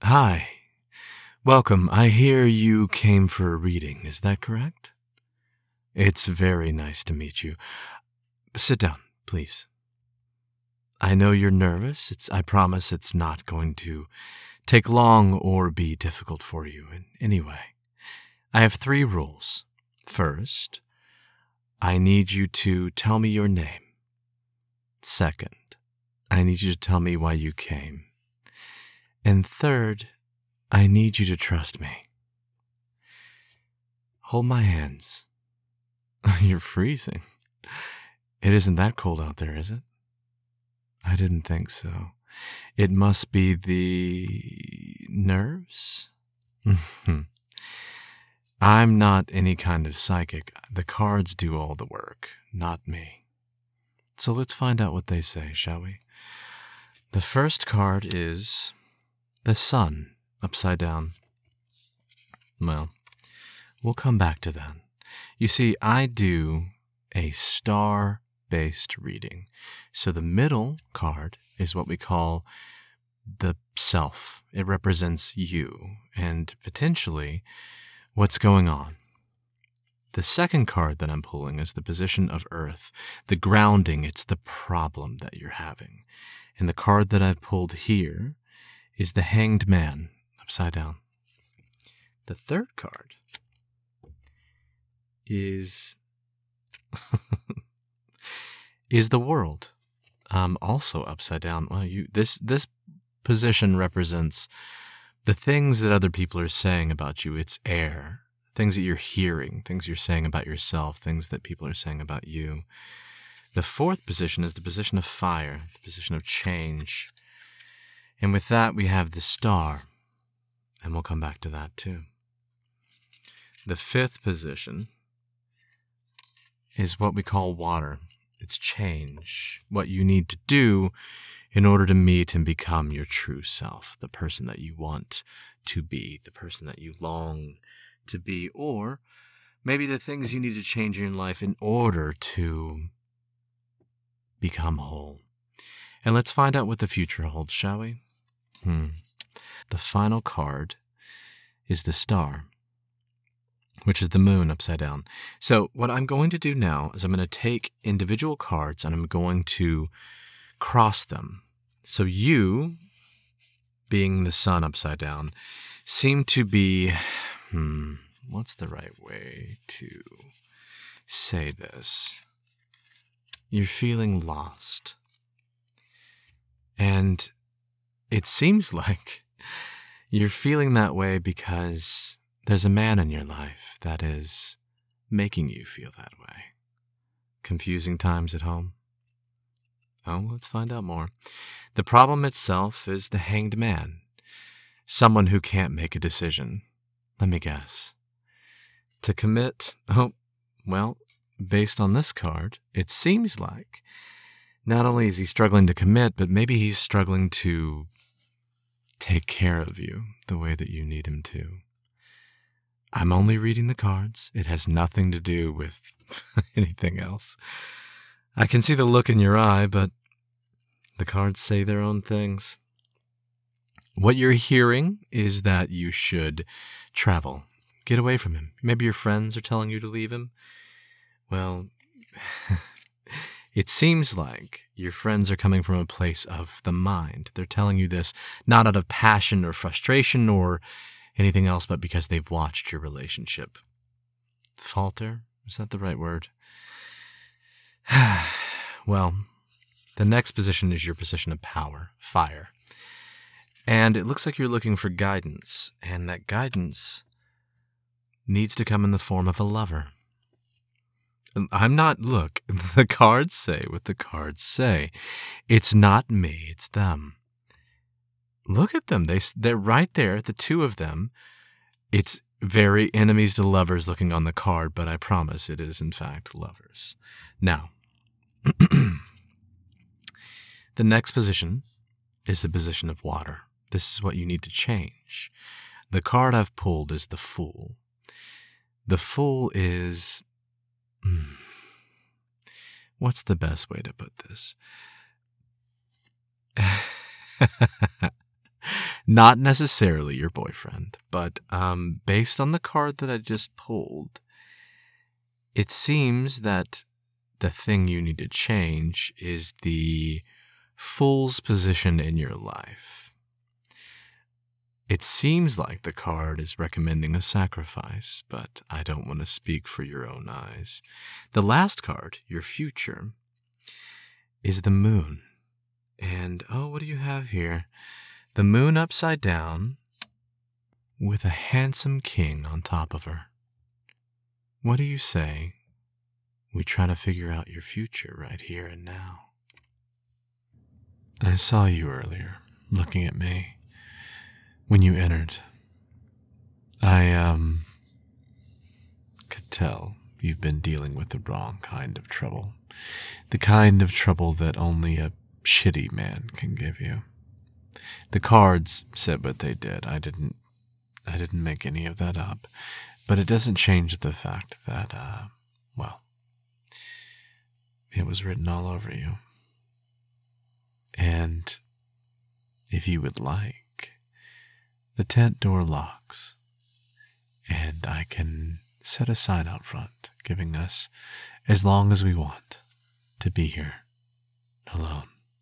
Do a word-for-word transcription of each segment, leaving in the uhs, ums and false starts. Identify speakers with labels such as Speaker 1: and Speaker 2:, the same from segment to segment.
Speaker 1: Hi. Welcome. I hear you came for a reading. Is that correct? It's very nice to meet you. Sit down, please. I know you're nervous. It's I promise it's not going to take long or be difficult for you in any way. I have three rules. First, I need you to tell me your name. Second, I need you to tell me why you came. And third, I need you to trust me. Hold my hands. You're freezing. It isn't that cold out there, is it? I didn't think so. It must be the nerves? I'm not any kind of psychic. The cards do all the work, not me. So let's find out what they say, shall we? The first card is the sun upside down. Well, we'll come back to that. You see, I do a star-based reading. So the middle card is what we call the self. It represents you and potentially what's going on. The second card that I'm pulling is the position of Earth, the grounding. It's the problem that you're having. And the card that I've pulled here is the Hanged Man upside down. The third card is is the World, um, also upside down. Well, you this this position represents the things that other people are saying about you. It's air, things that you're hearing, things you're saying about yourself, things that people are saying about you. The fourth position is the position of fire, the position of change. And with that, we have the star, and we'll come back to that too. The fifth position is what we call water. It's change, what you need to do in order to meet and become your true self, the person that you want to be, the person that you long to be, or maybe the things you need to change in your life in order to become whole. And let's find out what the future holds, shall we? Hmm. The final card is the star, which is the moon upside down. So what I'm going to do now is I'm going to take individual cards and I'm going to cross them. So you, being the sun upside down, seem to be, hmm, what's the right way to say this? You're feeling lost. And it seems like you're feeling that way because there's a man in your life that is making you feel that way. Confusing times at home? Oh, let's find out more. The problem itself is the Hanged Man. Someone who can't make a decision. Let me guess. To commit, oh, well, based on this card, it seems like not only is he struggling to commit, but maybe he's struggling to take care of you the way that you need him to. I'm only reading the cards. It has nothing to do with anything else. I can see the look in your eye, but the cards say their own things. What you're hearing is that you should travel. Get away from him. Maybe your friends are telling you to leave him. Well, it seems like your friends are coming from a place of the mind. They're telling you this not out of passion or frustration or anything else, but because they've watched your relationship falter. Is that the right word? Well, the next position is your position of power, fire. And it looks like you're looking for guidance, and that guidance needs to come in the form of a lover. I'm not, look, the cards say what the cards say. It's not me, it's them. Look at them. They, they're right there, the two of them. It's very enemies to lovers looking on the card, but I promise it is, in fact, lovers. Now, the next position is the position of water. This is what you need to change. The card I've pulled is the Fool. The Fool is... What's the best way to put this? Not necessarily your boyfriend, but um, based on the card that I just pulled, it seems that the thing you need to change is the fool's position in your life. It seems like the card is recommending a sacrifice, but I don't want to speak for your own eyes. The last card, your future, is the moon. And, oh, what do you have here? The moon upside down with a handsome king on top of her. What do you say we try to figure out your future right here and now? I saw you earlier, looking at me, when you entered. I, um, could tell you've been dealing with the wrong kind of trouble. The kind of trouble that only a shitty man can give you. The cards said what they did. I didn't, I didn't make any of that up. But it doesn't change the fact that, uh, well, it was written all over you. And if you would like, the tent door locks, and I can set a sign out front giving us as long as we want to be here alone.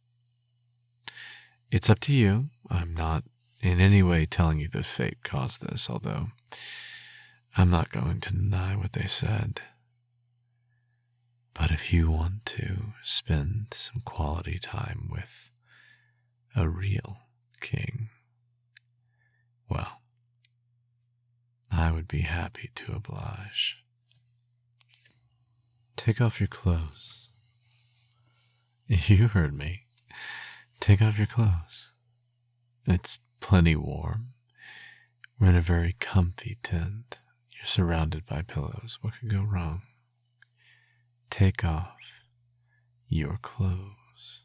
Speaker 1: It's up to you. I'm not in any way telling you that fate caused this, although I'm not going to deny what they said. But if you want to spend some quality time with a real king, well, I would be happy to oblige. Take off your clothes. You heard me. Take off your clothes. It's plenty warm. We're in a very comfy tent. You're surrounded by pillows. What could go wrong? Take off your clothes.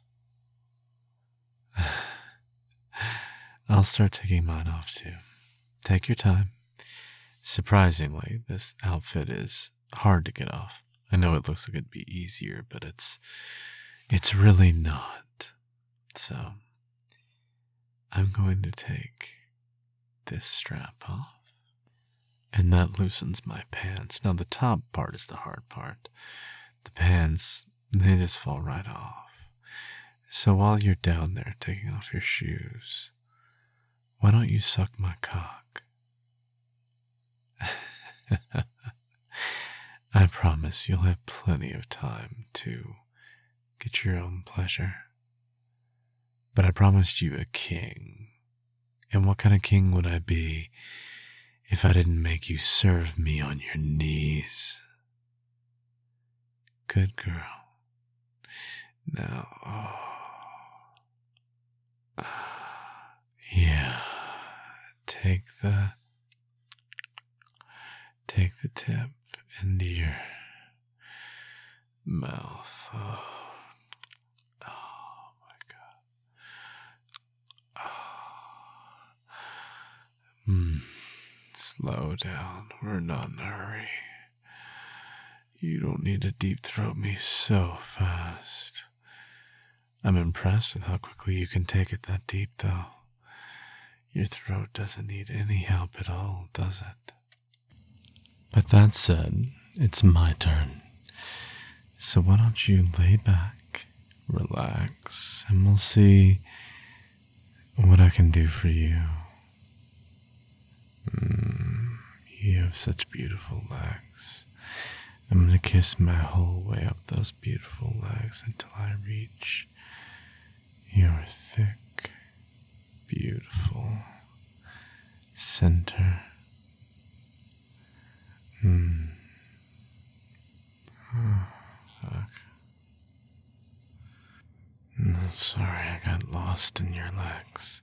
Speaker 1: I'll start taking mine off too. Take your time. Surprisingly, this outfit is hard to get off. I know it looks like it'd be easier, but it's it's really not. So, I'm going to take this strap off, and that loosens my pants. Now, the top part is the hard part. The pants, they just fall right off. So while you're down there taking off your shoes, why don't you suck my cock? I promise you'll have plenty of time to get your own pleasure. But I promised you a king. And what kind of king would I be if I didn't make you serve me on your knees? Good girl. Now, oh. Yeah, take the, take the tip into your mouth. Oh. Hmm. Slow down. We're not in a hurry. You don't need to deep throat me so fast. I'm impressed with how quickly you can take it that deep, though. Your throat doesn't need any help at all, does it? But that said, it's my turn. So why don't you lay back, relax, and we'll see what I can do for you. Mm, you have such beautiful legs. I'm gonna kiss my whole way up those beautiful legs until I reach your thick, beautiful center. Hmm. Oh, fuck. I'm sorry, I got lost in your legs.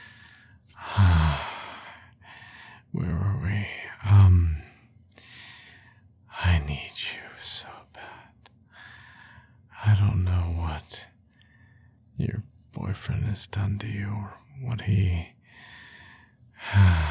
Speaker 1: Where were we? Um, I need you so bad. I don't know what your boyfriend has done to you or what he... Oh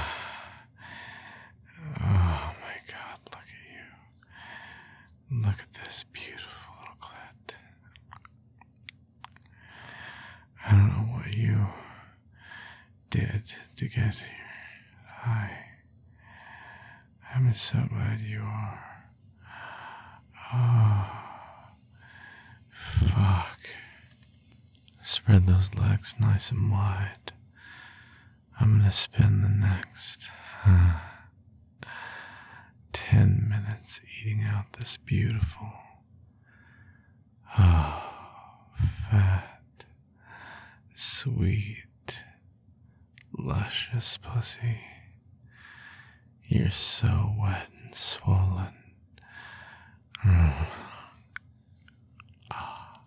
Speaker 1: my God, look at you. Look at this beautiful little clit. I don't know what you did
Speaker 2: to get here. Hi. I'm so glad you are. Oh, fuck. Spread those legs nice and wide. I'm gonna spend the next uh, ten minutes eating out this beautiful, oh, fat, sweet, luscious pussy. You're so wet and swollen. Mm. Oh.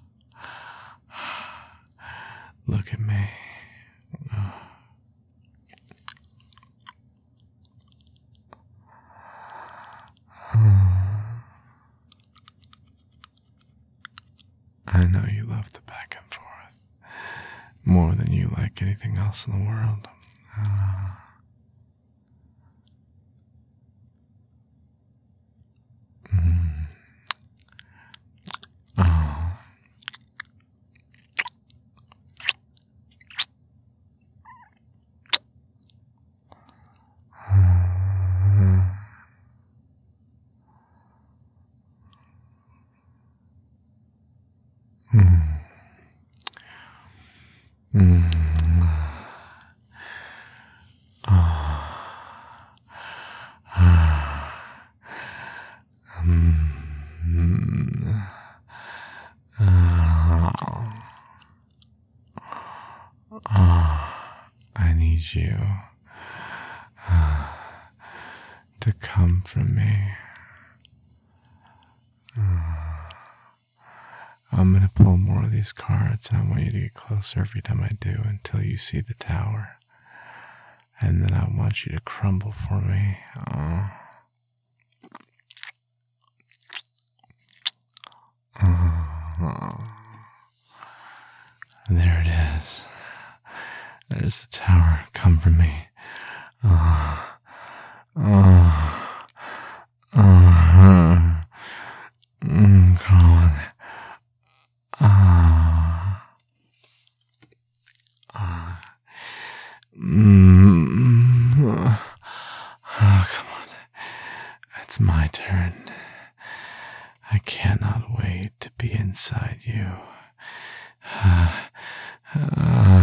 Speaker 2: Look at me. Oh. I know you love the back and forth more than you like anything else in the world. Uh, mm, oh. Uh, mm, mm, oh. Mm, oh, oh, I need you uh, to come from me. Uh, I'm gonna pull more of these cards, and I want you to get closer every time I do until you see the tower. And then I want you to crumble for me. Oh. Oh. There it is. There's the tower. Come for me. Oh. Oh. Oh. Mm, Colin. Oh. Oh. Mm. Oh, come on. It's my turn. I cannot wait to be inside you. Uh, uh,